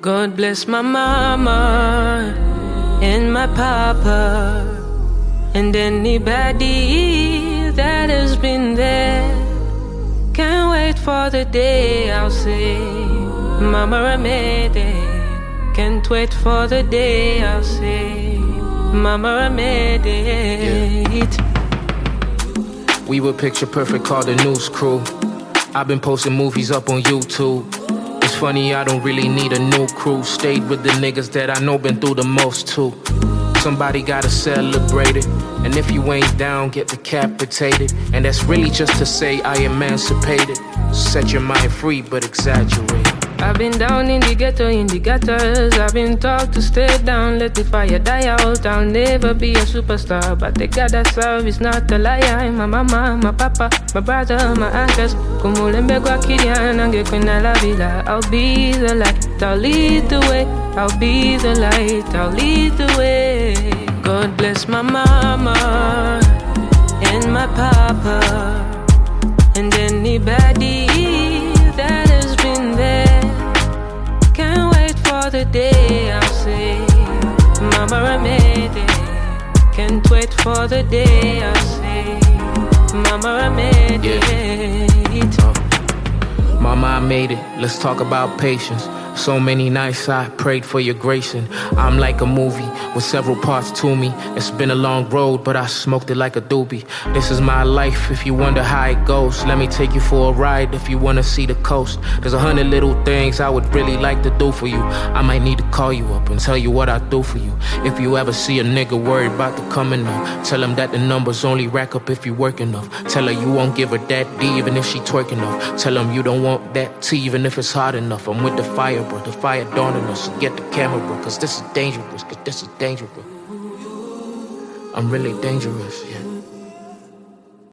God bless my mama and my papa, and anybody that has been there. Can't wait for the day I'll say, Mama, I made it. Can't wait for the day I'll say, Mama, I made it. We were picture perfect, called the News Crew. I've been posting movies up on YouTube. It's funny, I don't really need a new crew. Stayed with the niggas that I know been through the most too. Somebody gotta celebrate it, and if you ain't down, get decapitated. And that's really just to say I emancipated. Set your mind free, but exaggerate. I've been down in the ghetto, in the gutters. I've been taught to stay down, let the fire die out. I'll never be a superstar, but the God I serve is not a liar. My mama, my papa, my brother, my uncles. Como lembegwa kirian, ange kwena la vida. I'll be the light, I'll lead the way. I'll be the light, I'll lead the way. God bless my mama and my papa, and anybody that has been there. Can't wait for the day I'll say, Mama, I made it. Can't wait for the day I'll say, Mama, I made it. Mama, I made it. Let's talk about patience. So many nights I prayed for your grace, and I'm like a movie with several parts to me. It's been a long road, but I smoked it like a doobie. This is my life, if you wonder how it goes. Let me take you for a ride if you wanna see the coast. There's 100 little things I would really like to do for you. I might need to call you up and tell you what I do for you. If you ever see a nigga worried about the coming up, tell him that the numbers only rack up if you work enough. Tell her you won't give her that D even if she twerk enough. Tell him you don't want that T even if it's hot enough. I'm with the fire, bro, the fire dawning us. So get the camera, bro, cause this is dangerous, I'm really dangerous, yeah.